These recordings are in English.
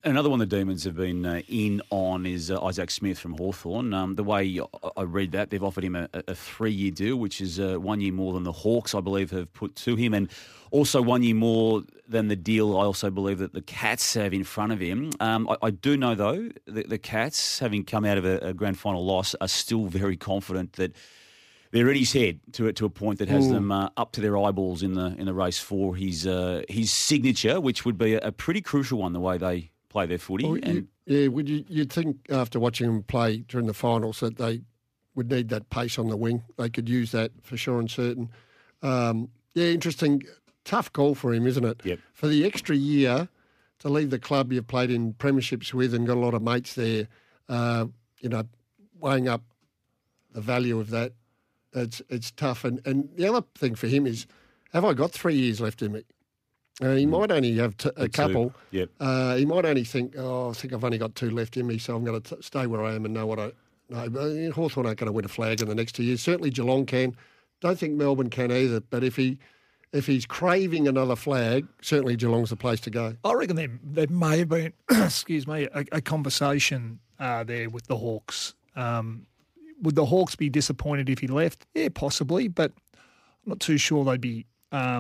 Another one the Demons have been in on is Isaac Smith from Hawthorn. The way I read that, they've offered him a 3-year deal, which is 1 year more than the Hawks, I believe, have put to him, and also 1 year more than the deal I also believe that the Cats have in front of him. I do know, though, that the Cats, having come out of a grand final loss, are still very confident that they're in his head to a point that has them up to their eyeballs in the race for his signature, which would be a pretty crucial one, the way they play their footy. You'd think after watching them play during the finals that they would need that pace on the wing. They could use that for sure and certain. Interesting. Tough call for him, isn't it? Yep. For the extra year to leave the club you've played in premierships with and got a lot of mates there, weighing up the value of that, it's tough. And the other thing for him is, have I got 3 years left in me? He might only have a couple. Yep. He might only think, I think I've only got 2 left in me, so I'm going to stay where I am and know what I know. Hawthorn aren't going to win a flag in the next 2 years. Certainly Geelong can. Don't think Melbourne can either. But if he's craving another flag, certainly Geelong's the place to go. I reckon there may have been, a conversation there with the Hawks. Would the Hawks be disappointed if he left? Yeah, possibly, but I'm not too sure they'd be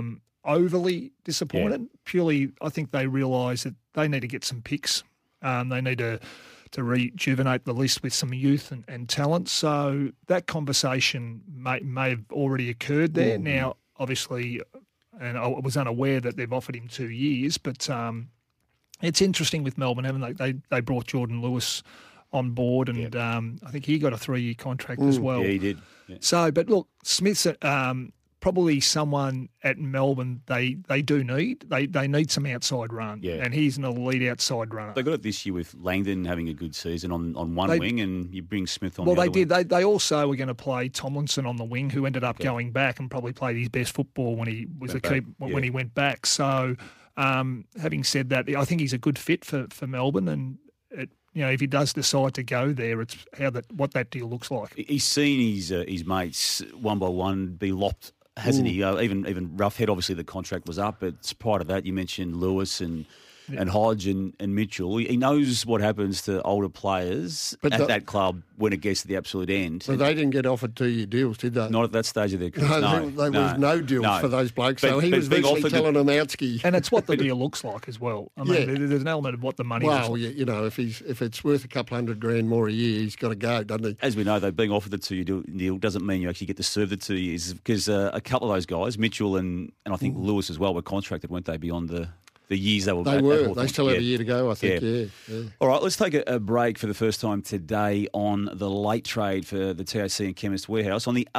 overly disappointed. Yeah. Purely, I think they realise that they need to get some picks. They need to rejuvenate the list with some youth and talent. So that conversation may have already occurred there. Mm-hmm. Now, obviously, and I was unaware that they've offered him 2 years, but it's interesting with Melbourne, haven't they? They brought Jordan Lewis on board, and I think he got a 3-year contract as well. Yeah, he did. Yeah. So, but look, Smith's probably someone at Melbourne they do need. They need some outside run, and he's an elite outside runner. They got it this year with Langdon having a good season on one wing, and you bring Smith on the other other wing. Wing. They also were going to play Tomlinson on the wing, who ended up going back and probably played his best football when he was when he went back. So, having said that, I think he's a good fit for Melbourne, and if he does decide to go there, it's what that deal looks like. He's seen his mates one by one be lopped, hasn't he? Even Roughhead, obviously the contract was up, but prior to that, you mentioned Lewis and Hodge and Mitchell. He knows what happens to older players that club when it gets to the absolute end. But they didn't get offered 2-year deals, did they? Not at that stage of their career. There was no deals for those blokes. So he was virtually telling them outski. And it's what the deal looks like as well. I mean, there's an element of what the money is. Well, if it's worth a couple $100,000 more a year, he's got to go, doesn't he? As we know, though, being offered the 2-year deal doesn't mean you actually get to serve the 2 years, because a couple of those guys, Mitchell and I think Lewis as well, were contracted, weren't they, beyond the years they were. They still have a year to go, I think. Yeah. All right, let's take a break for the first time today on the late trade for the TAC and Chemist Warehouse. On the